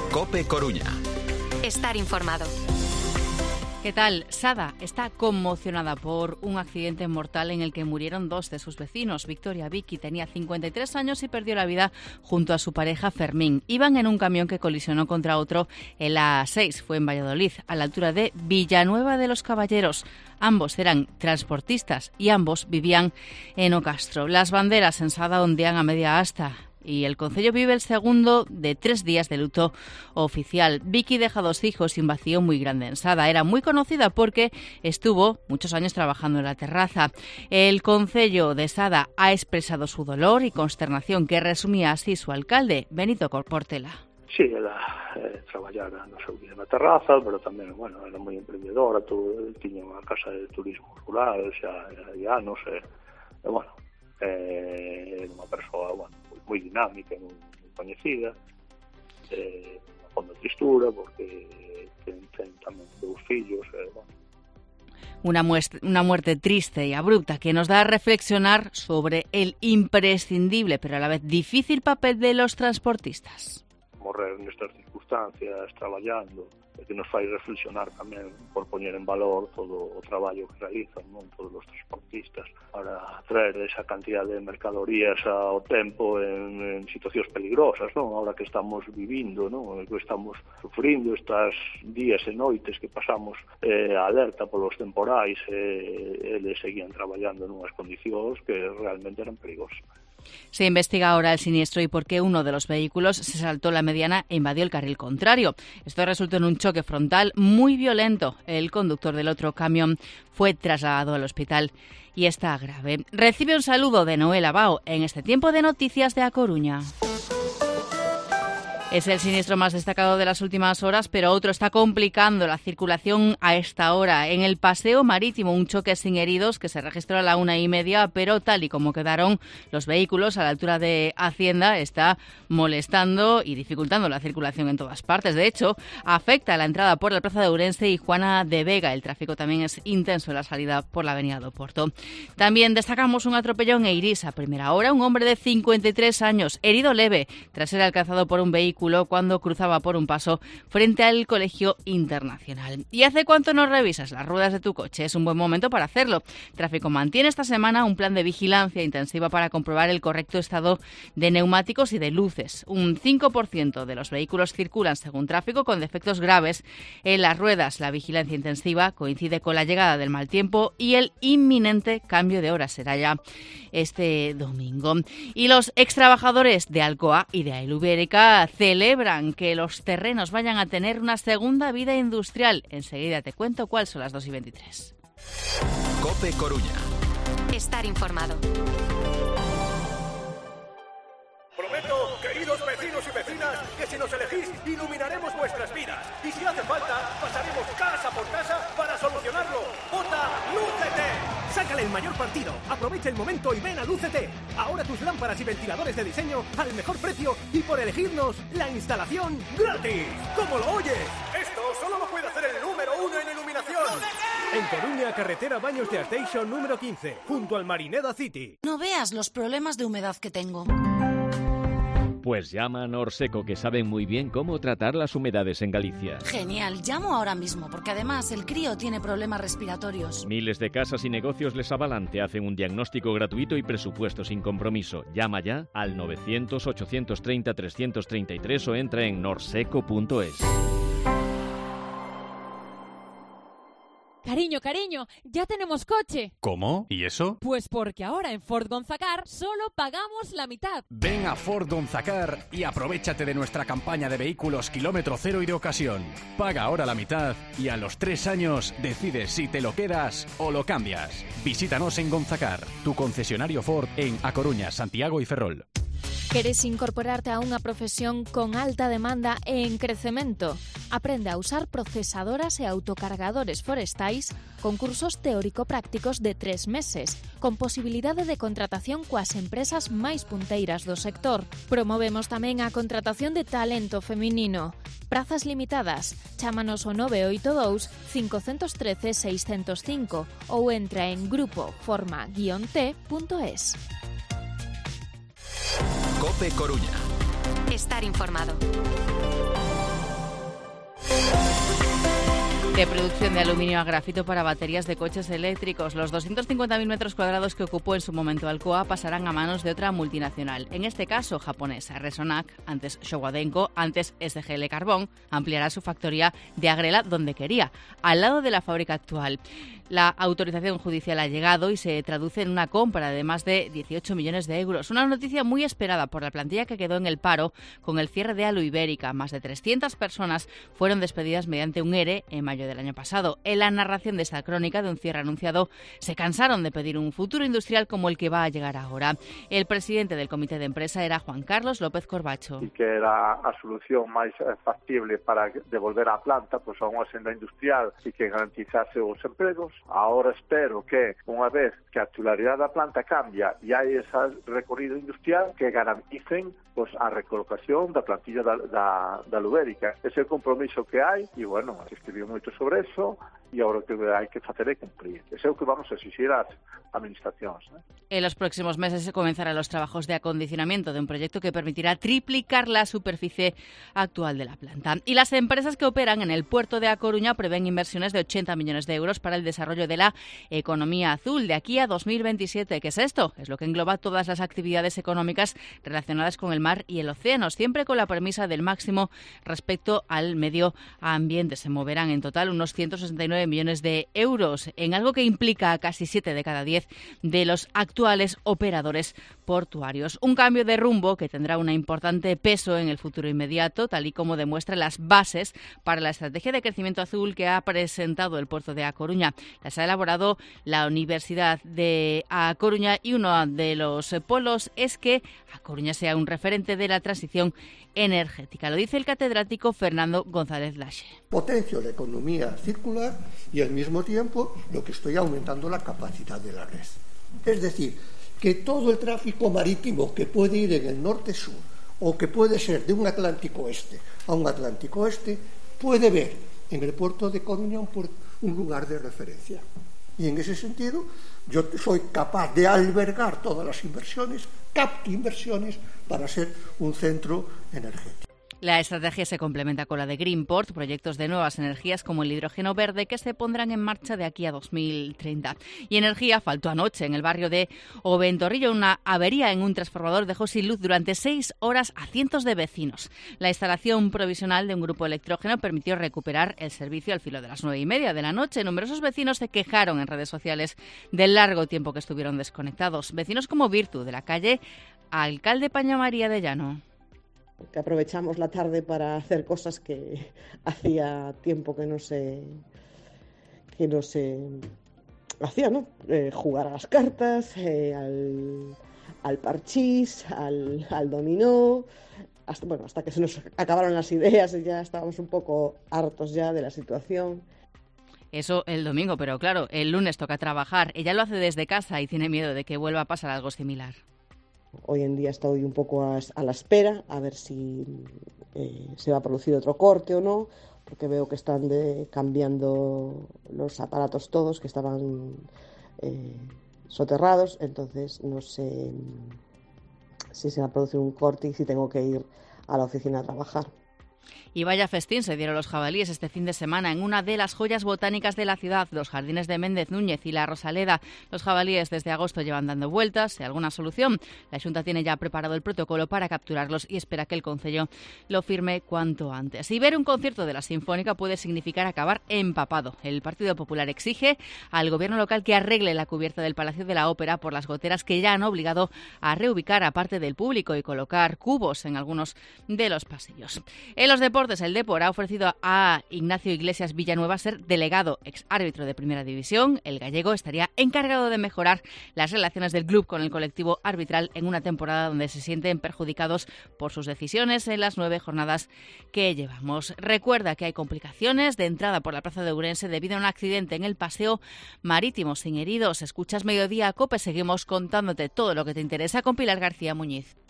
COPE Coruña. Estar informado. ¿Qué tal? Sada está conmocionada por un accidente mortal en el que murieron dos de sus vecinos. Victoria Vicky tenía 53 años y perdió la vida junto a su pareja Fermín. Iban en un camión que colisionó contra otro en la A6. Fue en Valladolid, a la altura de Villanueva de los Caballeros. Ambos eran transportistas y ambos vivían en Ocastro. Las banderas en Sada ondean a media asta. Y el concello vive el segundo de 3 días de luto oficial. Vicky deja 2 hijos y un vacío muy grande en Sada. Era muy conocida porque estuvo muchos años trabajando en la terraza. El concello de Sada ha expresado su dolor y consternación, que resumía así su alcalde, Benito Portela. Sí, ela traballaba no seu día na terraza, pero tamén, bueno, era moi emprendedora, tiña unha casa de turismo rural, xa hai anos, bueno, era unha persoa, bueno, moi dinámica, moi coñecida, unha fonda tristura, porque ten tamén 2 fillos, bueno. Una muerte triste y abrupta que nos da a reflexionar sobre el imprescindible, pero a la vez difícil papel de los transportistas. Morrer nestas circunstancias, traballando, que nos fai reflexionar tamén por poñer en valor todo o traballo que realizan, non, todos os transportistas, para traer esa cantidad de mercadorías ao tempo en situacións peligrosas, non? Ahora que estamos vivindo, non? Que estamos sufrindo estas días e noites que pasamos alerta polos temporais, eles seguían traballando nunhas condicións que realmente eran perigosas. Se investiga ahora el siniestro y por qué uno de los vehículos se saltó la mediana e invadió el carril contrario. Esto resultó en un choque frontal muy violento. El conductor del otro camión fue trasladado al hospital y está grave. Recibe un saludo de Noel Abao en este tiempo de noticias de A Coruña. Es el siniestro más destacado de las últimas horas, pero otro está complicando la circulación a esta hora. En el Paseo Marítimo, un choque sin heridos que se registró a la 1:30, pero tal y como quedaron los vehículos a la altura de Hacienda, está molestando y dificultando la circulación en todas partes. De hecho, afecta a la entrada por la Plaza de Ourense y Juana de Vega. El tráfico también es intenso en la salida por la Avenida do Porto. También destacamos un atropellón en Eirís. A primera hora, un hombre de 53 años, herido leve, tras ser alcanzado por un vehículo cuando cruzaba por un paso frente al Colegio Internacional. ¿Y hace cuánto no revisas las ruedas de tu coche? Es un buen momento para hacerlo. Tráfico mantiene esta semana un plan de vigilancia intensiva para comprobar el correcto estado de neumáticos y de luces. Un 5% de los vehículos circulan, según Tráfico, con defectos graves en las ruedas. La vigilancia intensiva coincide con la llegada del mal tiempo y el inminente cambio de hora. Será ya este domingo. Y los extrabajadores de Alcoa y de Aelu Ibérica celebran que los terrenos vayan a tener una segunda vida industrial. Enseguida te cuento cuáles son las 2:23. COPE Coruña. Estar informado. Prometo, queridos vecinos y vecinas, que si nos elegís, iluminaremos vuestras vidas. Y si hace falta, pasaremos casa por casa para solucionarlo. ¡Vota Lúcete! Sácale el mayor partido, aprovecha el momento y ven a Lúcete. Ahora tus lámparas y ventiladores de diseño al mejor precio y por elegirnos, la instalación gratis. ¿Cómo lo oyes? Esto solo lo puede hacer el número 1 en iluminación. En Coruña, carretera Baños de Arteixo número 15, junto al Marineda City. No veas los problemas de humedad que tengo. Pues llama a Norseco, que saben muy bien cómo tratar las humedades en Galicia. Genial, llamo ahora mismo, porque además el crío tiene problemas respiratorios. Miles de casas y negocios les avalan, te hacen un diagnóstico gratuito y presupuesto sin compromiso. Llama ya al 900-830-333 o entra en norseco.es. Cariño, ya tenemos coche. ¿Cómo? ¿Y eso? Pues porque ahora en Ford Gonzacar solo pagamos la mitad. Ven a Ford Gonzacar y aprovéchate de nuestra campaña de vehículos kilómetro cero y de ocasión. Paga ahora la mitad y a los 3 años decides si te lo quedas o lo cambias. Visítanos en Gonzacar, tu concesionario Ford en A Coruña, Santiago y Ferrol. Queres incorporarte a unha profesión con alta demanda e en crecemento? Aprende a usar procesadoras e autocargadores forestais con cursos teórico-prácticos de 3 meses, con posibilidade de contratación coas empresas máis punteiras do sector. Promovemos tamén a contratación de talento feminino. Prazas limitadas. Chámanos ao 982 513 605 ou entra en grupoforma-t.es. COPE Coruña. Estar informado. de producción de aluminio a grafito para baterías de coches eléctricos. Los 250.000 metros cuadrados que ocupó en su momento Alcoa pasarán a manos de otra multinacional, en este caso japonesa, Resonac, antes Showa Denko, antes SGL Carbón, ampliará su factoría de Agrela donde quería, al lado de la fábrica actual. La autorización judicial ha llegado y se traduce en una compra de más de 18 millones de euros. Una noticia muy esperada por la plantilla que quedó en el paro con el cierre de Alu Ibérica. Más de 300 personas fueron despedidas mediante un ERE en mayo del año pasado. En la narración de esta crónica de un cierre anunciado, se cansaron de pedir un futuro industrial como el que va a llegar ahora. El presidente del comité de empresa era Juan Carlos López Corbacho. E que era a solución máis factible para devolver a planta a unha senda industrial e que garantizase os empregos. Ahora espero que, unha vez que a titularidade da planta cambia e hai ese recorrido industrial, que garanticen a recolocación da plantilla da Lubérica. Ese é o compromiso que hai e, bueno, se escribiu moito sobre eso e agora o que hai que facer é cumprir. Ese é o que vamos a exigir ás administracións. En los próximos meses se comenzarán los trabajos de acondicionamiento de un proyecto que permitirá triplicar la superficie actual de la planta. Y las empresas que operan en el puerto de A Coruña prevén inversiones de 80 millones de euros para el desarrollo de la economía azul de aquí a 2027. ¿Qué es esto? Es lo que engloba todas las actividades económicas relacionadas con el mar y el océano, siempre con la premisa del máximo respecto al medio ambiente. Se moverán en total unos 169 millones de euros en algo que implica a casi 7 de cada 10 de los actuales operadores portuarios. Un cambio de rumbo que tendrá un importante peso en el futuro inmediato, tal y como demuestran las bases para la estrategia de crecimiento azul que ha presentado el puerto de A Coruña. Las ha elaborado la Universidad de A Coruña y uno de los polos es que A Coruña sea un referente de la transición energética. Lo dice el catedrático Fernando González Laxe. Potencio la economía circular y al mismo tiempo lo que estoy aumentando la capacidad de la red. Es decir, que todo el tráfico marítimo que puede ir en el norte-sur o que puede ser de un Atlántico oeste a un Atlántico oeste puede ver en el puerto de Coruña un lugar de referencia. Y en ese sentido yo soy capaz de albergar todas las inversiones, capto inversiones para ser un centro energético. La estrategia se complementa con la de Greenport, proyectos de nuevas energías como el hidrógeno verde que se pondrán en marcha de aquí a 2030. Y energía faltó anoche en el barrio de Oventorrillo. Una avería en un transformador dejó sin luz durante 6 horas a cientos de vecinos. La instalación provisional de un grupo electrógeno permitió recuperar el servicio al filo de las 9:30 de la noche. Numerosos vecinos se quejaron en redes sociales del largo tiempo que estuvieron desconectados. Vecinos como Virtu, de la calle Alcalde Paña María de Llano. Que aprovechamos la tarde para hacer cosas que hacía tiempo que no se hacía, ¿no? Jugar a las cartas, al parchís, al dominó, hasta que se nos acabaron las ideas y ya estábamos un poco hartos ya de la situación. Eso el domingo, pero claro, el lunes toca trabajar. Ella lo hace desde casa y tiene miedo de que vuelva a pasar algo similar. Hoy en día estoy un poco a la espera, a ver si se va a producir otro corte o no, porque veo que están cambiando los aparatos todos, que estaban soterrados, entonces no sé si se va a producir un corte y si tengo que ir a la oficina a trabajar. Y vaya festín se dieron los jabalíes este fin de semana en una de las joyas botánicas de la ciudad, los jardines de Méndez Núñez y la Rosaleda. Los jabalíes desde agosto llevan dando vueltas. ¿Hay alguna solución? La Xunta tiene ya preparado el protocolo para capturarlos y espera que el Concello lo firme cuanto antes. Y ver un concierto de la Sinfónica puede significar acabar empapado. El Partido Popular exige al gobierno local que arregle la cubierta del Palacio de la Ópera por las goteras que ya han obligado a reubicar a parte del público y colocar cubos en algunos de los pasillos. En los deportes, el Depor ha ofrecido a Ignacio Iglesias Villanueva ser delegado ex árbitro de Primera División. El gallego estaría encargado de mejorar las relaciones del club con el colectivo arbitral en una temporada donde se sienten perjudicados por sus decisiones en las 9 jornadas que llevamos. Recuerda que hay complicaciones de entrada por la plaza de Ourense debido a un accidente en el paseo marítimo sin heridos. Escuchas Mediodía COPE, seguimos contándote todo lo que te interesa con Pilar García Muñiz.